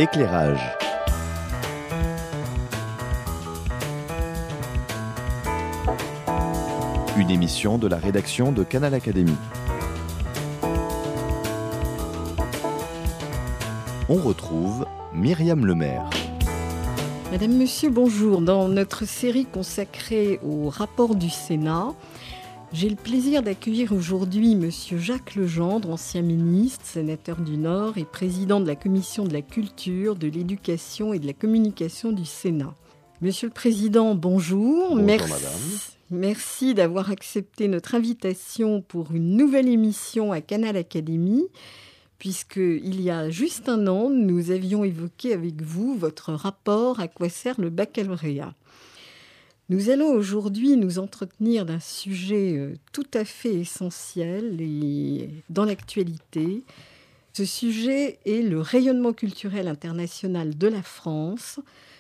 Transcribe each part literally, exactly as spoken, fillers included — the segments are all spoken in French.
Éclairage. Une émission de la rédaction de Canal Académie. On retrouve Myriam Lemaire. Madame, Monsieur, bonjour. Dans notre série consacrée au rapport du Sénat, j'ai le plaisir d'accueillir aujourd'hui Monsieur Jacques Legendre, ancien ministre, sénateur du Nord et président de la Commission de la Culture, de l'Éducation et de la Communication du Sénat. Monsieur le Président, bonjour. Bonjour, Merci. madame. Merci d'avoir accepté notre invitation pour une nouvelle émission à Canal Académie, puisqu'il y a juste un an, nous avions évoqué avec vous votre rapport à quoi sert le baccalauréat. Nous allons aujourd'hui nous entretenir d'un sujet tout à fait essentiel et dans l'actualité. Ce sujet est le rayonnement culturel international de la France,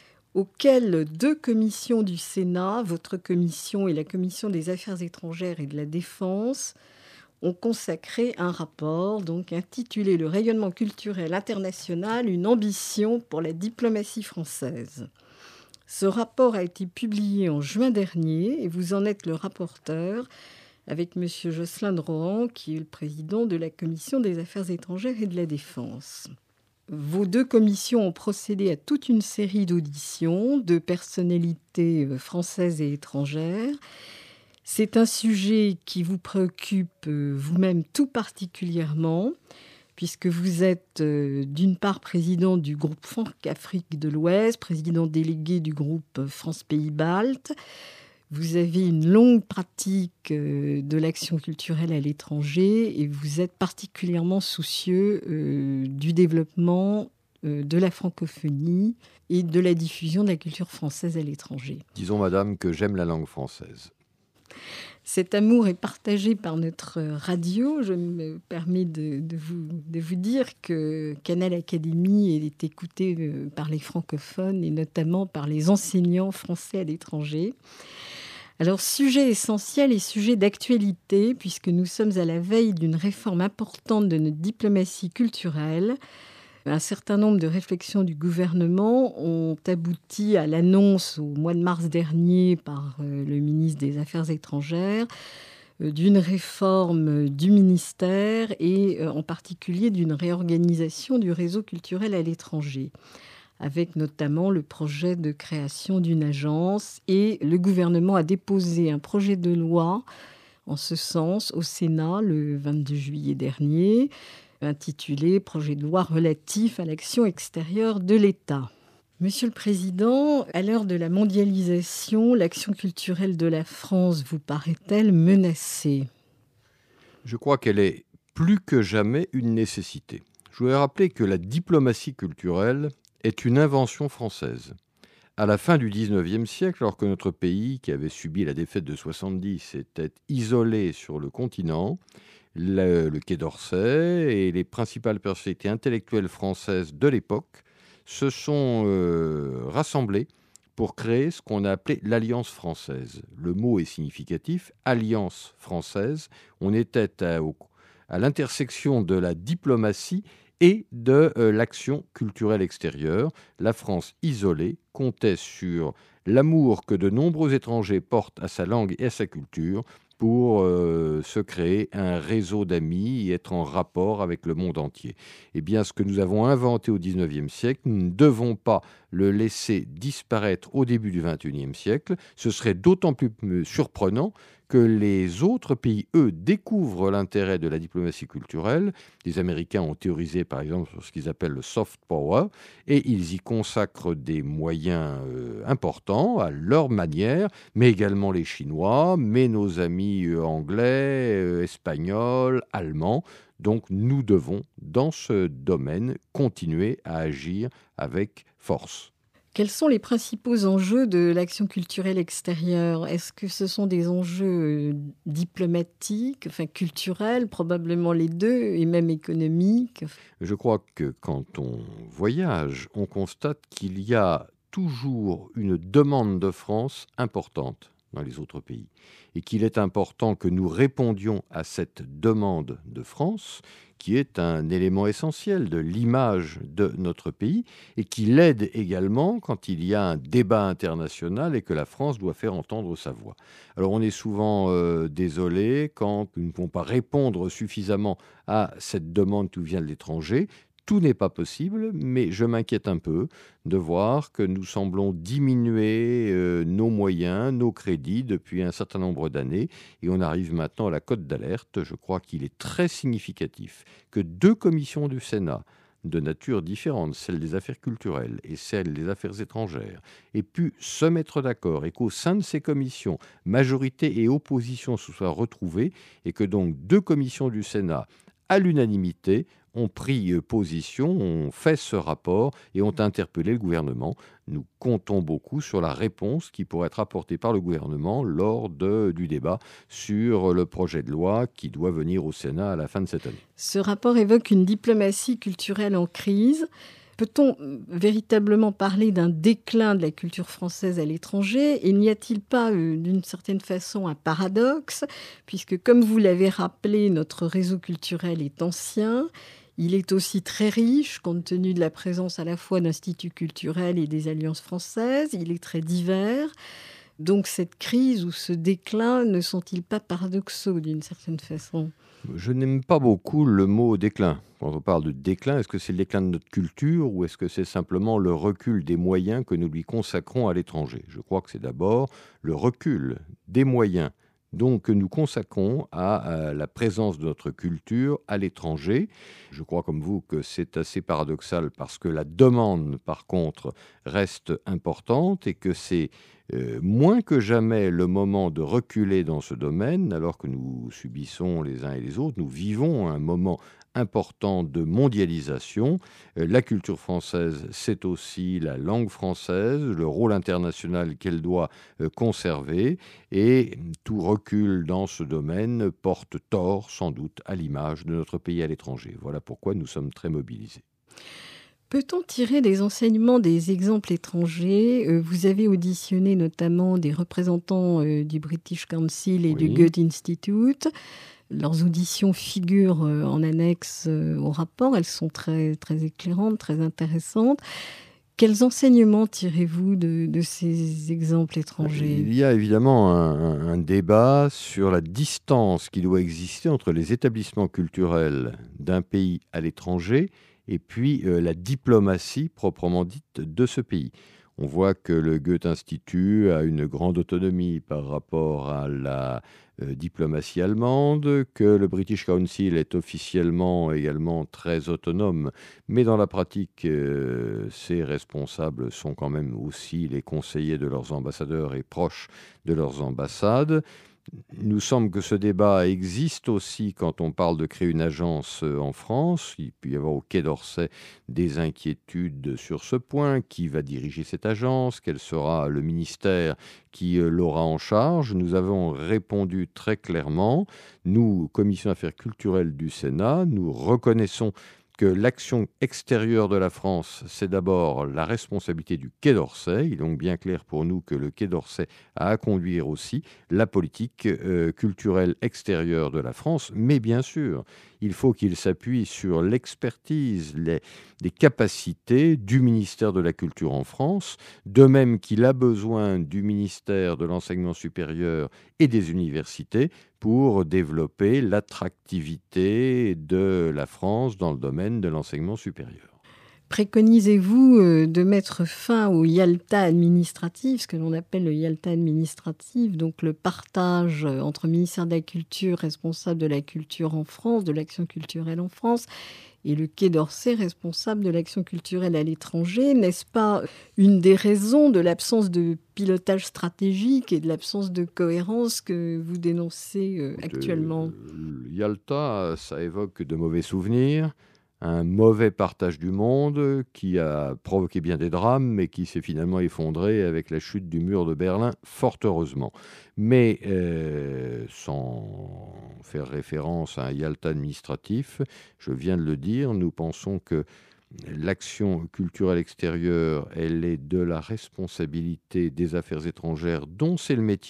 auquel deux commissions du Sénat, votre commission et la commission des Affaires étrangères et de la Défense, ont consacré un rapport donc intitulé « Le rayonnement culturel international, une ambition pour la diplomatie française ». Ce rapport a été publié en juin dernier et vous en êtes le rapporteur avec M. Jocelyn de Rohan, qui est le président de la commission des Affaires étrangères et de la Défense. Vos deux commissions ont procédé à toute une série d'auditions de personnalités françaises et étrangères. C'est un sujet qui vous préoccupe vous-même tout particulièrement, puisque vous êtes euh, d'une part président du groupe Franc-Afrique de l'Ouest, président délégué du groupe France-Pays-Baltes. Vous avez une longue pratique euh, de l'action culturelle à l'étranger et vous êtes particulièrement soucieux euh, du développement euh, de la francophonie et de la diffusion de la culture française à l'étranger. Disons, madame, que j'aime la langue française. Cet amour est partagé par notre radio. Je me permets de, de, vous, de vous dire que Canal Académie est écouté par les francophones et notamment par les enseignants français à l'étranger. Alors, sujet essentiel et sujet d'actualité, puisque nous sommes à la veille d'une réforme importante de notre diplomatie culturelle. Un certain nombre de réflexions du gouvernement ont abouti à l'annonce au mois de mars dernier par le ministre des Affaires étrangères d'une réforme du ministère et en particulier d'une réorganisation du réseau culturel à l'étranger, avec notamment le projet de création d'une agence. Et le gouvernement a déposé un projet de loi en ce sens au Sénat le vingt-deux juillet dernier, intitulé « Projet de loi relatif à l'action extérieure de l'État ». Monsieur le Président, à l'heure de la mondialisation, l'action culturelle de la France vous paraît-elle menacée ? Je crois qu'elle est plus que jamais une nécessité. Je voudrais rappeler que la diplomatie culturelle est une invention française. À la fin du dix-neuvième siècle, alors que notre pays, qui avait subi la défaite de soixante-dix, était isolé sur le continent, le, le Quai d'Orsay et les principales personnalités intellectuelles françaises de l'époque se sont euh, rassemblés pour créer ce qu'on a appelé l'Alliance française. Le mot est significatif, Alliance française. On était à, au, à l'intersection de la diplomatie et de euh, l'action culturelle extérieure. La France isolée comptait sur l'amour que de nombreux étrangers portent à sa langue et à sa culture pour euh, se créer un réseau d'amis et être en rapport avec le monde entier. Eh bien, ce que nous avons inventé au dix-neuvième siècle, nous ne devons pas le laisser disparaître au début du vingt et unième siècle. Ce serait d'autant plus surprenant que les autres pays, eux, découvrent l'intérêt de la diplomatie culturelle. Les Américains ont théorisé, par exemple, sur ce qu'ils appellent le soft power, et ils y consacrent des moyens euh, importants à leur manière, mais également les Chinois, mais nos amis euh, anglais, euh, espagnols, allemands. Donc nous devons, dans ce domaine, continuer à agir avec force. Quels sont les principaux enjeux de l'action culturelle extérieure ? Est-ce que ce sont des enjeux diplomatiques, enfin culturels, probablement les deux, et même économiques ? Je crois que quand on voyage, on constate qu'il y a toujours une demande de France importante. dans les autres pays et qu'il est important que nous répondions à cette demande de France, qui est un élément essentiel de l'image de notre pays et qui l'aide également quand il y a un débat international et que la France doit faire entendre sa voix. Alors on est souvent euh, désolé quand nous ne pouvons pas répondre suffisamment à cette demande qui vient de l'étranger. Tout n'est pas possible, mais je m'inquiète un peu de voir que nous semblons diminuer euh, nos moyens, nos crédits depuis un certain nombre d'années. Et on arrive maintenant à la cote d'alerte. Je crois qu'il est très significatif que deux commissions du Sénat, de nature différente, celle des affaires culturelles et celle des affaires étrangères, aient pu se mettre d'accord et qu'au sein de ces commissions, majorité et opposition se soient retrouvées et que donc deux commissions du Sénat, à l'unanimité, ont pris position, ont fait ce rapport et ont interpellé le gouvernement. Nous comptons beaucoup sur la réponse qui pourrait être apportée par le gouvernement lors de, du débat sur le projet de loi qui doit venir au Sénat à la fin de cette année. Ce rapport évoque une diplomatie culturelle en crise. Peut-on véritablement parler d'un déclin de la culture française à l'étranger ? Et n'y a-t-il pas, euh, d'une certaine façon, un paradoxe ? Puisque, comme vous l'avez rappelé, notre réseau culturel est ancien. Il est aussi très riche, compte tenu de la présence à la fois d'instituts culturels et des alliances françaises. Il est très divers. Donc cette crise ou ce déclin ne sont-ils pas paradoxaux d'une certaine façon ? Je n'aime pas beaucoup le mot déclin. Quand on parle de déclin, est-ce que c'est le déclin de notre culture ou est-ce que c'est simplement le recul des moyens que nous lui consacrons à l'étranger ? Je crois que c'est d'abord le recul des moyens donc que nous consacrons à, à la présence de notre culture à l'étranger. Je crois comme vous que c'est assez paradoxal parce que la demande, par contre, reste importante et que c'est euh, moins que jamais le moment de reculer dans ce domaine, alors que nous subissons les uns et les autres, nous vivons un moment important de mondialisation. Euh, la culture française, c'est aussi la langue française, le rôle international qu'elle doit euh, conserver, et tout recul dans ce domaine porte tort, sans doute, à l'image de notre pays à l'étranger. Voilà pourquoi nous sommes très mobilisés. Peut-on tirer des enseignements des exemples étrangers ? euh, Vous avez auditionné notamment des représentants euh, du British Council et Oui. du Goethe Institute. Leurs auditions figurent euh, en annexe euh, au rapport. Elles sont très, très éclairantes, très intéressantes. Quels enseignements tirez-vous de, de ces exemples étrangers ? Il y a évidemment un, un débat sur la distance qui doit exister entre les établissements culturels d'un pays à l'étranger et puis euh, la diplomatie proprement dite de ce pays. On voit que le Goethe Institut a une grande autonomie par rapport à la euh, diplomatie allemande, que le British Council est officiellement également très autonome, mais dans la pratique, euh, ses responsables sont quand même aussi les conseillers de leurs ambassadeurs et proches de leurs ambassades. Il nous semble que ce débat existe aussi quand on parle de créer une agence en France. Il peut y avoir au Quai d'Orsay des inquiétudes sur ce point. Qui va diriger cette agence ? Quel sera le ministère qui l'aura en charge ? Nous avons répondu très clairement. Nous, Commission Affaires culturelles du Sénat, nous reconnaissons que l'action extérieure de la France, c'est d'abord la responsabilité du Quai d'Orsay. Il est donc bien clair pour nous que le Quai d'Orsay a à conduire aussi la politique euh, culturelle extérieure de la France. Mais bien sûr, il faut qu'il s'appuie sur l'expertise, les, les capacités du ministère de la Culture en France, de même qu'il a besoin du ministère de l'Enseignement supérieur et des universités pour développer l'attractivité de la France dans le domaine de l'enseignement supérieur. Préconisez-vous de mettre fin au Yalta administratif, ce que l'on appelle le Yalta administratif, donc le partage entre ministère de la Culture, responsable de la culture en France, de l'action culturelle en France, et le Quai d'Orsay, responsable de l'action culturelle à l'étranger? N'est-ce pas une des raisons de l'absence de pilotage stratégique et de l'absence de cohérence que vous dénoncez euh, actuellement? de, Yalta, ça évoque de mauvais souvenirs, un mauvais partage du monde qui a provoqué bien des drames, mais qui s'est finalement effondré avec la chute du mur de Berlin, fort heureusement. Mais euh, sans faire référence à un Yalta administratif, je viens de le dire, nous pensons que l'action culturelle extérieure, elle est de la responsabilité des affaires étrangères, dont c'est le métier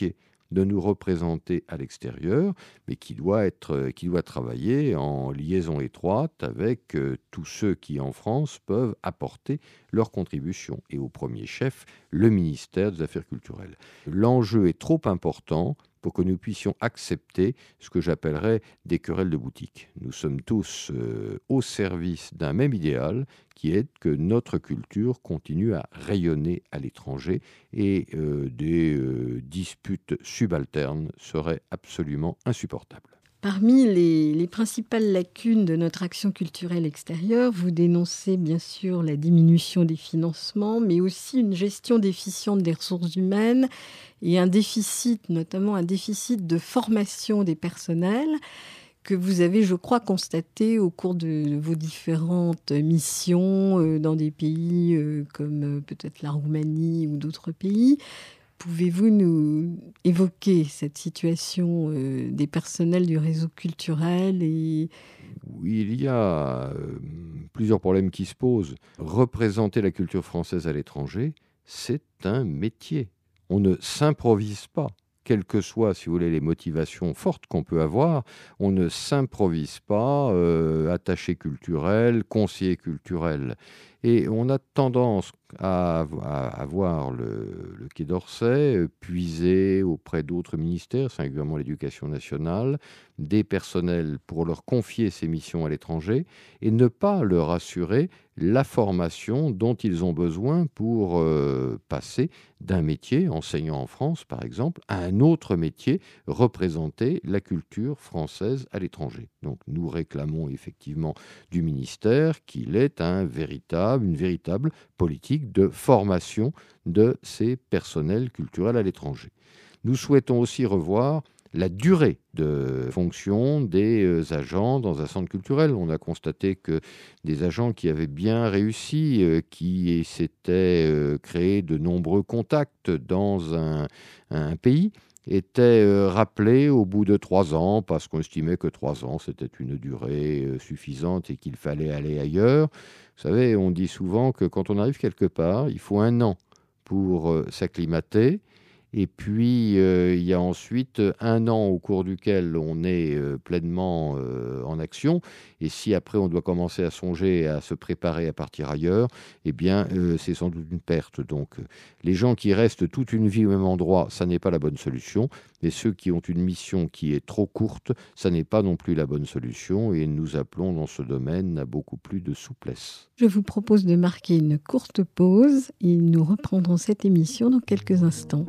de nous représenter à l'extérieur, mais qui doit être, qui doit travailler en liaison étroite avec euh, tous ceux qui, en France, peuvent apporter leur contribution, et au premier chef, le ministère des Affaires culturelles. L'enjeu est trop important pour que nous puissions accepter ce que j'appellerais des querelles de boutique. Nous sommes tous euh, au service d'un même idéal, qui est que notre culture continue à rayonner à l'étranger, et euh, des euh, disputes subalternes seraient absolument insupportables. Parmi les, les principales lacunes de notre action culturelle extérieure, vous dénoncez bien sûr la diminution des financements, mais aussi une gestion déficiente des ressources humaines et un déficit, notamment un déficit de formation des personnels que vous avez, je crois, constaté au cours de vos différentes missions dans des pays comme peut-être la Roumanie ou d'autres pays. Pouvez-vous nous évoquer cette situation euh, des personnels du réseau culturel et... Oui, il y a euh, plusieurs problèmes qui se posent. Représenter la culture française à l'étranger, c'est un métier. On ne s'improvise pas. Quelles que soient, si vous voulez, les motivations fortes qu'on peut avoir, on ne s'improvise pas euh, attaché culturel, conseiller culturel. Et on a tendance à, à, à voir le, le Quai d'Orsay euh, puiser auprès d'autres ministères, singulièrement l'Éducation nationale, des personnels pour leur confier ces missions à l'étranger et ne pas leur assurer la formation dont ils ont besoin pour euh, passer d'un métier, enseignant en France par exemple, à un autre métier, représenter la culture française à l'étranger. Donc nous réclamons effectivement du ministère qu'il ait un véritable, une véritable politique de formation de ces personnels culturels à l'étranger. Nous souhaitons aussi revoir la durée de fonction des euh, agents dans un centre culturel. On a constaté que des agents qui avaient bien réussi, euh, qui s'étaient euh, créés de nombreux contacts dans un, un pays, étaient euh, rappelés au bout de trois ans parce qu'on estimait que trois ans, c'était une durée euh, suffisante et qu'il fallait aller ailleurs. Vous savez, on dit souvent que quand on arrive quelque part, il faut un an pour euh, s'acclimater. Et puis, euh, il y a ensuite un an au cours duquel on est euh, pleinement euh, en action. Et si après, on doit commencer à songer, à se préparer à partir ailleurs, eh bien, euh, c'est sans doute une perte. Donc, euh, les gens qui restent toute une vie au même endroit, ça n'est pas la bonne solution. Mais ceux qui ont une mission qui est trop courte, ça n'est pas non plus la bonne solution. Et nous appelons dans ce domaine à beaucoup plus de souplesse. Je vous propose de marquer une courte pause et nous reprendrons cette émission dans quelques instants.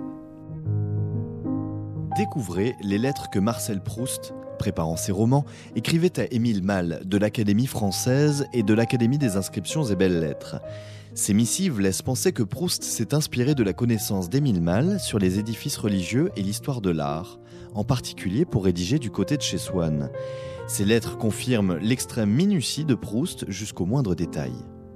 Découvrez les lettres que Marcel Proust, préparant ses romans, écrivait à Émile Malle de l'Académie française et de l'Académie des inscriptions et belles-lettres. Ces missives laissent penser que Proust s'est inspiré de la connaissance d'Émile Malle sur les édifices religieux et l'histoire de l'art, en particulier pour rédiger Du côté de chez Swann. Ces lettres confirment l'extrême minutie de Proust jusqu'au moindre détail.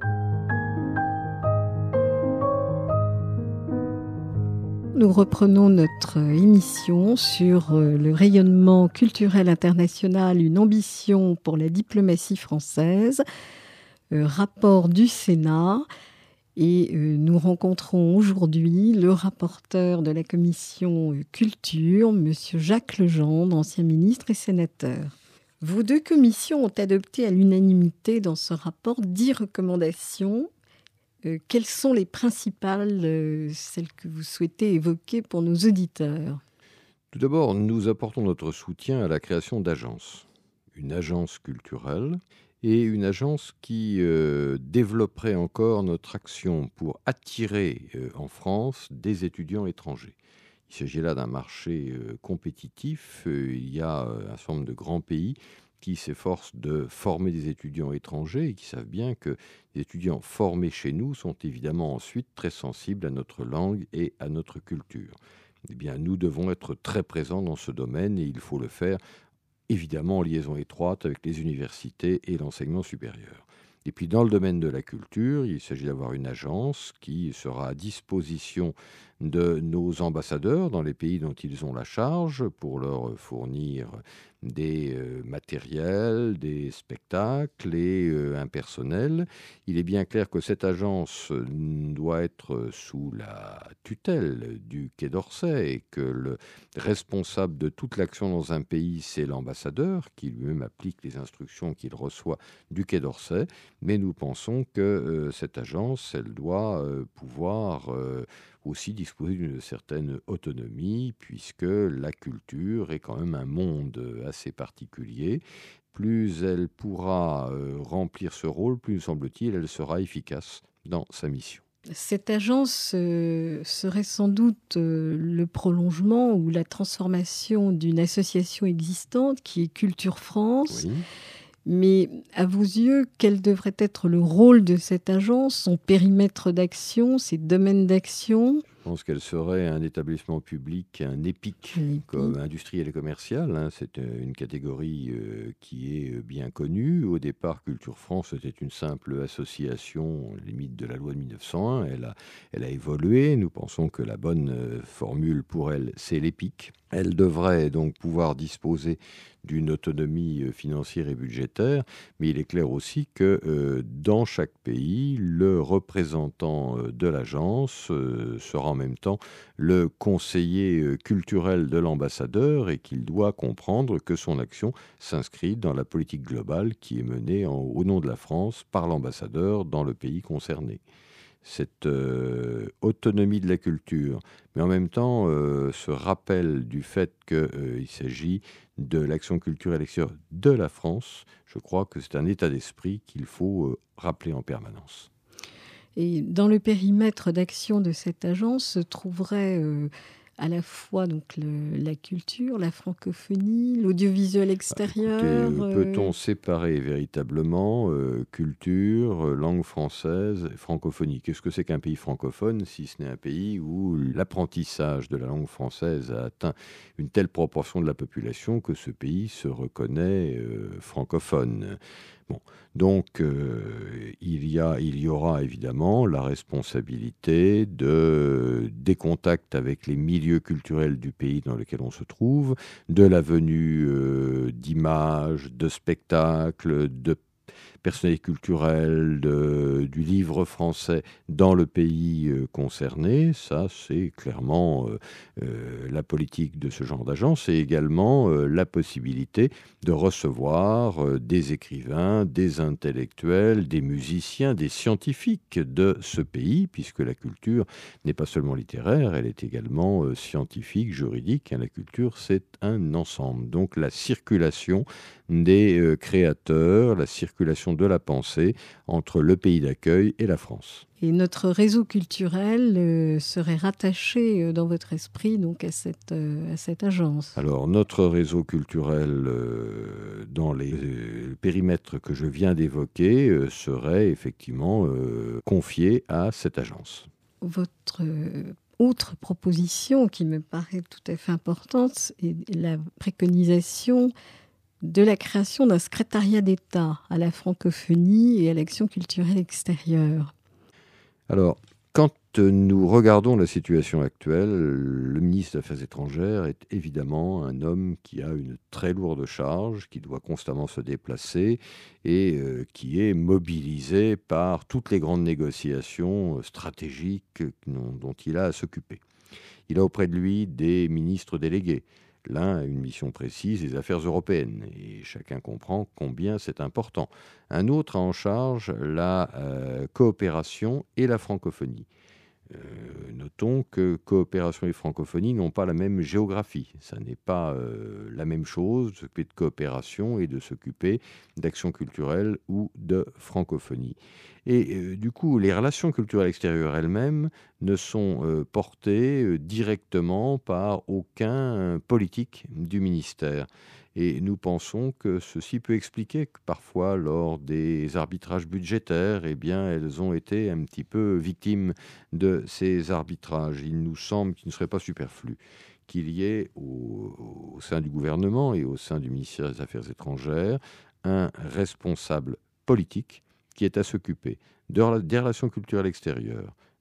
Nous reprenons notre émission sur le rayonnement culturel international, une ambition pour la diplomatie française, euh, rapport du Sénat. Et euh, nous rencontrons aujourd'hui le rapporteur de la commission culture, M. Jacques Legendre, ancien ministre et sénateur. Vos deux commissions ont adopté à l'unanimité dans ce rapport dix recommandations. Euh, quelles sont les principales, euh, celles que vous souhaitez évoquer pour nos auditeurs ? Tout d'abord, nous apportons notre soutien à la création d'agences. Une agence culturelle et une agence qui euh, développerait encore notre action pour attirer euh, en France des étudiants étrangers. Il s'agit là d'un marché euh, compétitif. Euh, il y a euh, un certain nombre de grands pays qui s'efforcent de former des étudiants étrangers et qui savent bien que les étudiants formés chez nous sont évidemment ensuite très sensibles à notre langue et à notre culture. Eh bien, nous devons être très présents dans ce domaine et il faut le faire évidemment en liaison étroite avec les universités et l'enseignement supérieur. Et puis dans le domaine de la culture, il s'agit d'avoir une agence qui sera à disposition de nos ambassadeurs dans les pays dont ils ont la charge pour leur fournir des euh, matériels, des spectacles et euh, un personnel. Il est bien clair que cette agence doit être sous la tutelle du Quai d'Orsay et que le responsable de toute l'action dans un pays, c'est l'ambassadeur qui lui-même applique les instructions qu'il reçoit du Quai d'Orsay. Mais nous pensons que euh, cette agence, elle doit euh, pouvoir euh, aussi disposer d'une certaine autonomie, puisque la culture est quand même un monde assez particulier. Plus elle pourra euh, remplir ce rôle, plus, semble-t-il, elle sera efficace dans sa mission. Cette agence euh, serait sans doute euh, le prolongement ou la transformation d'une association existante qui est Culture France. Oui. Mais à vos yeux, quel devrait être le rôle de cette agence, son périmètre d'action, ses domaines d'action ? Je pense qu'elle serait un établissement public, un EPIC, Oui. comme industriel et commercial. Hein. C'est une catégorie euh, qui est bien connue. Au départ, Culture France était une simple association, limite de la loi de mille neuf cent un. Elle a, elle a évolué. Nous pensons que la bonne euh, formule pour elle, c'est l'EPIC. Elle devrait donc pouvoir disposer d'une autonomie financière et budgétaire, mais il est clair aussi que euh, dans chaque pays, le représentant euh, de l'agence euh, sera en même temps le conseiller euh, culturel de l'ambassadeur et qu'il doit comprendre que son action s'inscrit dans la politique globale qui est menée en, au nom de la France par l'ambassadeur dans le pays concerné. Cette euh, autonomie de la culture, mais en même temps euh, ce rappel du fait qu'il euh, s'agit de l'action culturelle extérieure de la France, je crois que c'est un état d'esprit qu'il faut euh, rappeler en permanence. Et dans le périmètre d'action de cette agence se trouverait euh, à la fois donc, le, la culture, la francophonie, l'audiovisuel extérieur. Ah, écoutez, euh... peut-on séparer véritablement euh, culture, langue française et francophonie ? Qu'est-ce que c'est qu'un pays francophone si ce n'est un pays où l'apprentissage de la langue française a atteint une telle proportion de la population que ce pays se reconnaît euh, francophone ? Bon, donc euh, il y a, il y aura évidemment la responsabilité de, des contacts avec les milieux culturels du pays dans lequel on se trouve, de la venue euh, d'images, de spectacles, de personnalités culturelles, de, du livre français dans le pays euh, concerné. Ça, c'est clairement euh, euh, la politique de ce genre d'agence et également euh, la possibilité de recevoir euh, des écrivains, des intellectuels, des musiciens, des scientifiques de ce pays, puisque la culture n'est pas seulement littéraire, elle est également euh, scientifique, juridique. Hein, la culture, c'est un ensemble. Donc la circulation des euh, créateurs, la circulation de la pensée entre le pays d'accueil et la France. Et notre réseau culturel euh, serait rattaché euh, dans votre esprit donc à cette, euh, à cette agence. Alors notre réseau culturel euh, dans les euh, périmètres que je viens d'évoquer euh, serait effectivement euh, confié à cette agence. Votre euh, autre proposition qui me paraît tout à fait importante est la préconisation de la création d'un secrétariat d'État à la francophonie et à l'action culturelle extérieure. Alors, quand nous regardons la situation actuelle, le ministre des Affaires étrangères est évidemment un homme qui a une très lourde charge, qui doit constamment se déplacer et euh, qui est mobilisé par toutes les grandes négociations stratégiques dont il a à s'occuper. Il a auprès de lui des ministres délégués. L'un a une mission précise, les affaires européennes, et chacun comprend combien c'est important. Un autre a en charge la euh, coopération et la francophonie. Euh, notons que coopération et francophonie n'ont pas la même géographie. Ça n'est pas euh, la même chose de s'occuper de coopération et de s'occuper d'action culturelle ou de francophonie. Et euh, du coup, les relations culturelles extérieures elles-mêmes ne sont euh, portées euh, directement par aucun politique du ministère. Et nous pensons que ceci peut expliquer que parfois, lors des arbitrages budgétaires, eh bien, elles ont été un petit peu victimes de ces arbitrages. Il nous semble qu'il ne serait pas superflu qu'il y ait au, au sein du gouvernement et au sein du ministère des Affaires étrangères un responsable politique qui est à s'occuper de, des relations culturelles extérieures,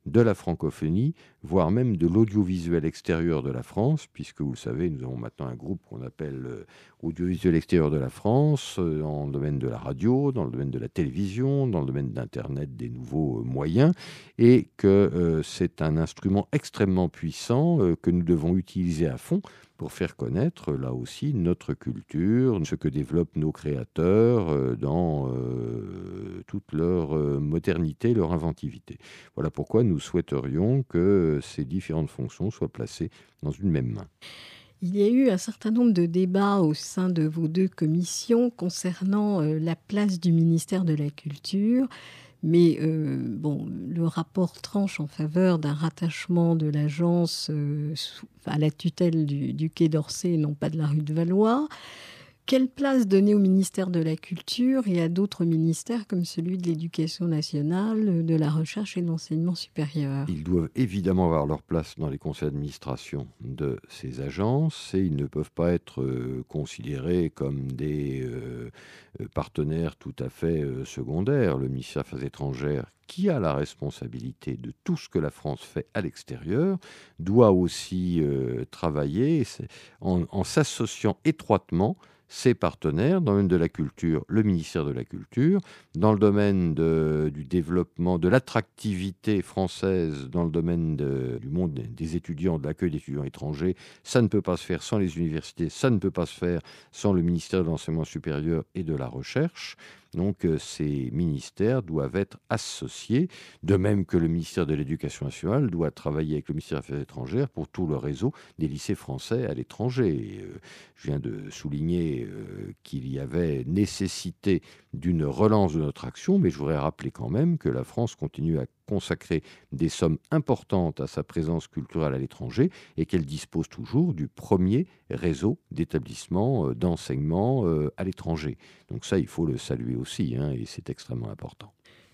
de la francophonie, voire même de l'audiovisuel extérieur de la France, puisque vous le savez, nous avons maintenant un groupe qu'on appelle euh, Audiovisuel extérieur de la France, euh, dans le domaine de la radio, dans le domaine de la télévision, dans le domaine d'Internet, des nouveaux euh, moyens, et que euh, c'est un instrument extrêmement puissant euh, que nous devons utiliser à fond pour faire connaître, là aussi, notre culture, ce que développent nos créateurs euh, dans euh, toute leur euh, modernité, leur inventivité. Voilà pourquoi nous souhaiterions que ces différentes fonctions soient placées dans une même main. Il y a eu un certain nombre de débats au sein de vos deux commissions concernant euh, la place du ministère de la Culture. Mais euh, bon, le rapport tranche en faveur d'un rattachement de l'agence euh, sous, à la tutelle du, du Quai d'Orsay et non pas de la rue de Valois. Quelle place donner au ministère de la Culture et à d'autres ministères comme celui de l'Éducation nationale, de la Recherche et de l'Enseignement supérieur ? Ils doivent évidemment avoir leur place dans les conseils d'administration de ces agences et ils ne peuvent pas être euh, considérés comme des euh, partenaires tout à fait euh, secondaires. Le ministère des Affaires étrangères, qui a la responsabilité de tout ce que la France fait à l'extérieur, doit aussi euh, travailler en, en s'associant étroitement ses partenaires dans le domaine de la culture, le ministère de la Culture, dans le domaine de, du développement, de l'attractivité française, dans le domaine de, du monde des étudiants, de l'accueil d'étudiants étrangers. Ça ne peut pas se faire sans les universités, ça ne peut pas se faire sans le ministère de l'Enseignement supérieur et de la Recherche. Donc, euh, ces ministères doivent être associés, de même que le ministère de l'Éducation nationale doit travailler avec le ministère des Affaires étrangères pour tout le réseau des lycées français à l'étranger. Et, euh, je viens de souligner euh, qu'il y avait nécessité d'une relance de notre action, mais je voudrais rappeler quand même que la France continue à consacrer des sommes importantes à sa présence culturelle à l'étranger et qu'elle dispose toujours du premier réseau d'établissements euh, d'enseignement euh, à l'étranger. Donc ça, il faut le saluer aussi, hein, et c'est extrêmement important.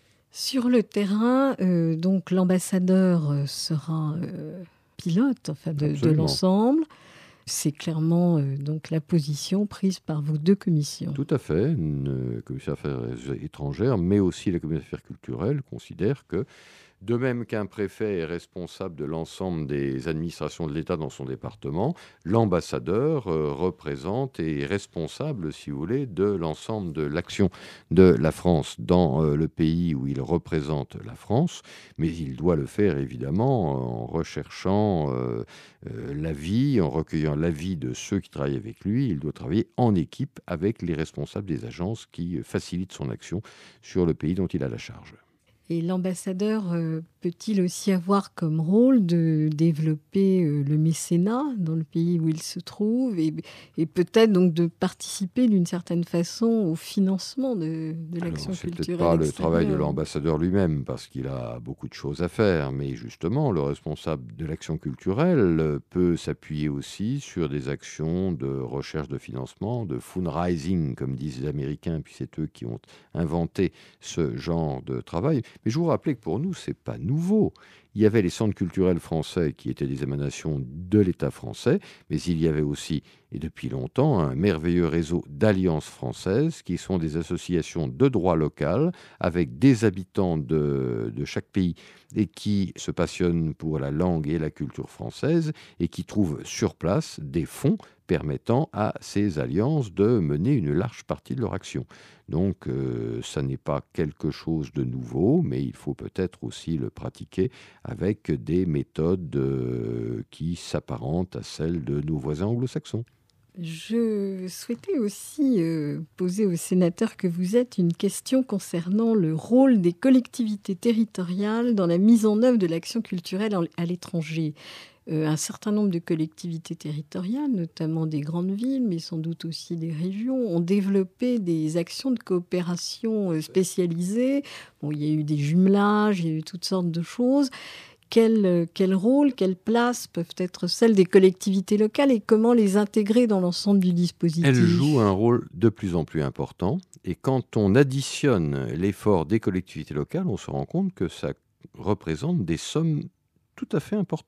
Sur le terrain, euh, donc l'ambassadeur sera euh, pilote enfin, de, de l'ensemble. C'est clairement euh, donc la position prise par vos deux commissions. Tout à fait. Une commission affaires étrangères, mais aussi la commission affaires culturelles, considère que, de même qu'un préfet est responsable de l'ensemble des administrations de l'État dans son département, l'ambassadeur euh, représente et est responsable, si vous voulez, de l'ensemble de l'action de la France dans euh, le pays où il représente la France, mais il doit le faire évidemment en recherchant euh, euh, l'avis, en recueillant l'avis de ceux qui travaillent avec lui. Il doit travailler en équipe avec les responsables des agences qui facilitent son action sur le pays dont il a la charge. Et l'ambassadeur euh, peut-il aussi avoir comme rôle de développer euh, le mécénat dans le pays où il se trouve et, et peut-être donc de participer d'une certaine façon au financement de, de l'action Alors, culturelle c'est peut-être pas le extérieure. travail de l'ambassadeur lui-même parce qu'il a beaucoup de choses à faire, mais justement le responsable de l'action culturelle peut s'appuyer aussi sur des actions de recherche de financement, de fundraising comme disent les Américains, puis c'est eux qui ont inventé ce genre de travail. Mais je vous rappelle que pour nous, ce n'est pas nouveau. Il y avait les centres culturels français qui étaient des émanations de l'État français, mais il y avait aussi, et depuis longtemps, un merveilleux réseau d'alliances françaises qui sont des associations de droit local avec des habitants de, de chaque pays et qui se passionnent pour la langue et la culture française et qui trouvent sur place des fonds permettant à ces alliances de mener une large partie de leur action. Donc, euh, ça n'est pas quelque chose de nouveau, mais il faut peut-être aussi le pratiquer avec des méthodes euh, qui s'apparentent à celles de nos voisins anglo-saxons. Je souhaitais aussi euh, poser au sénateur que vous êtes une question concernant le rôle des collectivités territoriales dans la mise en œuvre de l'action culturelle à l'étranger. Euh, un certain nombre de collectivités territoriales, notamment des grandes villes, mais sans doute aussi des régions, ont développé des actions de coopération euh, spécialisées. Bon, il y a eu des jumelages, il y a eu toutes sortes de choses. Quel, quel rôle, quelle place peuvent être celles des collectivités locales et comment les intégrer dans l'ensemble du dispositif ? Elles jouent un rôle de plus en plus important. Et quand on additionne l'effort des collectivités locales, on se rend compte que ça représente des sommes tout à fait importantes.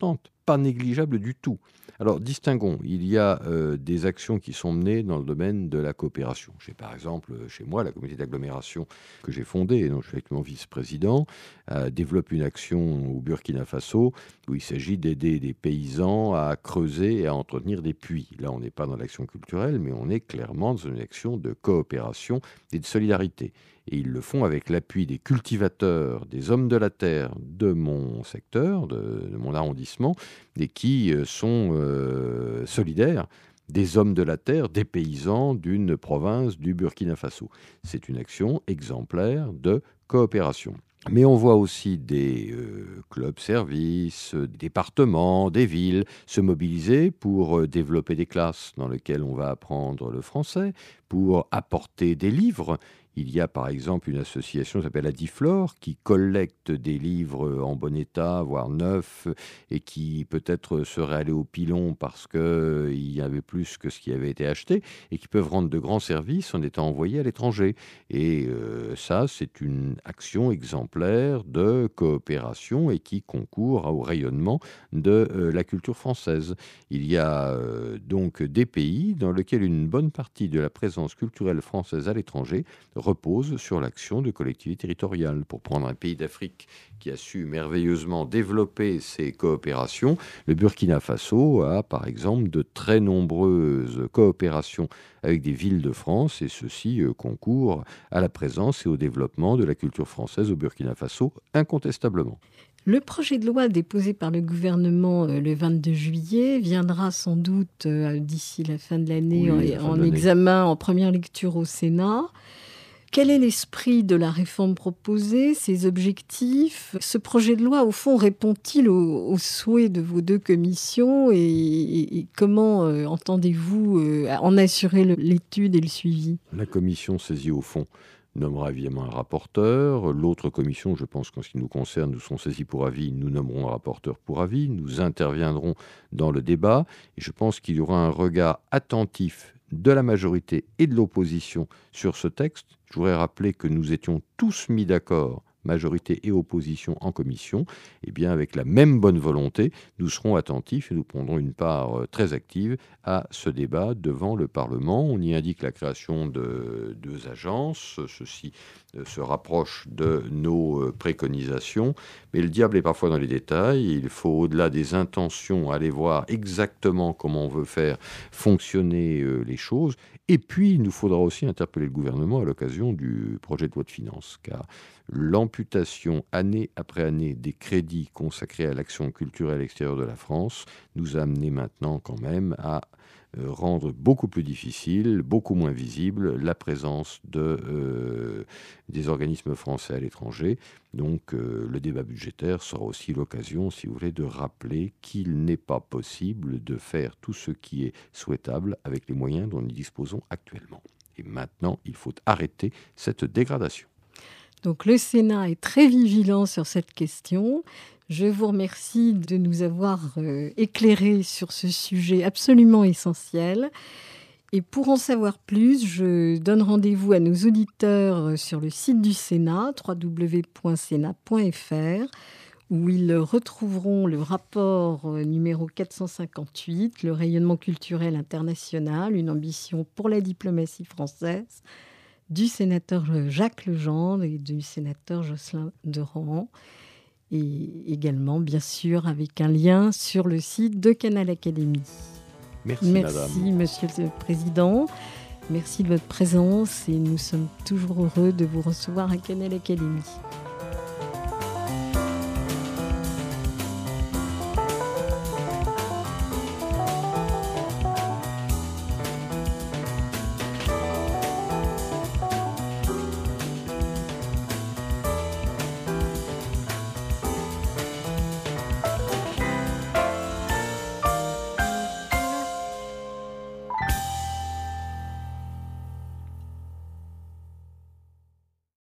pas négligeable du tout. Alors, distinguons, il y a euh, des actions qui sont menées dans le domaine de la coopération. J'ai par exemple, chez moi, la communauté d'agglomération que j'ai fondée et dont je suis actuellement vice-président, euh, développe une action au Burkina Faso où il s'agit d'aider des paysans à creuser et à entretenir des puits. Là, on n'est pas dans l'action culturelle, mais on est clairement dans une action de coopération et de solidarité. Et ils le font avec l'appui des cultivateurs, des hommes de la terre de mon secteur, de, de mon arrondissement, et qui euh, sont euh, solidaires des hommes de la terre, des paysans d'une province du Burkina Faso. C'est une action exemplaire de coopération. Mais on voit aussi des euh, clubs-services, des départements, des villes se mobiliser pour euh, développer des classes dans lesquelles on va apprendre le français, pour apporter des livres. Il y a par exemple une association qui s'appelle Adiflore qui collecte des livres en bon état, voire neufs, et qui peut-être seraient allés au pilon parce qu'il y avait plus que ce qui avait été acheté, et qui peuvent rendre de grands services en étant envoyés à l'étranger. Et euh, ça, c'est une action exemplaire de coopération et qui concourt au rayonnement de euh, la culture française. Il y a euh, donc des pays dans lesquels une bonne partie de la présence culturelle française à l'étranger repose sur l'action de collectivités territoriales. Pour prendre un pays d'Afrique qui a su merveilleusement développer ses coopérations, le Burkina Faso a par exemple de très nombreuses coopérations avec des villes de France, et ceci euh, concourt à la présence et au développement de la culture française au Burkina Faso, incontestablement. Le projet de loi déposé par le gouvernement euh, le vingt-deux juillet viendra sans doute euh, d'ici la fin de l'année Oui, en, en l'année. examen, en première lecture au Sénat. Quel est l'esprit de la réforme proposée, ses objectifs ? Ce projet de loi, au fond, répond-il aux, aux souhaits de vos deux commissions et, et, et comment euh, entendez-vous euh, en assurer le, l'étude et le suivi ? La commission saisie au fond nommera évidemment un rapporteur. L'autre commission, je pense qu'en ce qui nous concerne, nous sommes saisis pour avis, nous nommerons un rapporteur pour avis. Nous interviendrons dans le débat et je pense qu'il y aura un regard attentif de la majorité et de l'opposition sur ce texte. Je voudrais rappeler que nous étions tous mis d'accord, majorité et opposition en commission. Et bien avec la même bonne volonté, nous serons attentifs et nous prendrons une part très active à ce débat devant le Parlement. On y indique la création de deux agences. Ceci se rapproche de nos préconisations. Mais le diable est parfois dans les détails. Il faut, au-delà des intentions, aller voir exactement comment on veut faire fonctionner les choses. Et puis, il nous faudra aussi interpeller le gouvernement à l'occasion du projet de loi de finances, car l'amputation année après année des crédits consacrés à l'action culturelle extérieure de la France nous a amené maintenant quand même à euh, rendre beaucoup plus difficile, beaucoup moins visible la présence de, euh, des organismes français à l'étranger. Donc euh, le débat budgétaire sera aussi l'occasion, si vous voulez, de rappeler qu'il n'est pas possible de faire tout ce qui est souhaitable avec les moyens dont nous disposons actuellement. Et maintenant, il faut arrêter cette dégradation. Donc le Sénat est très vigilant sur cette question. Je vous remercie de nous avoir euh, éclairés sur ce sujet absolument essentiel. Et pour en savoir plus, je donne rendez-vous à nos auditeurs sur le site du Sénat, w w w point sénat point f r, où ils retrouveront le rapport numéro quatre cent cinquante-huit, le rayonnement culturel international, une ambition pour la diplomatie française, du sénateur Jacques Legendre et du sénateur Jocelyn de Rohan, et également, bien sûr, avec un lien sur le site de Canal Académie. Merci, Merci, madame. Monsieur le Président. Merci de votre présence et nous sommes toujours heureux de vous recevoir à Canal Académie.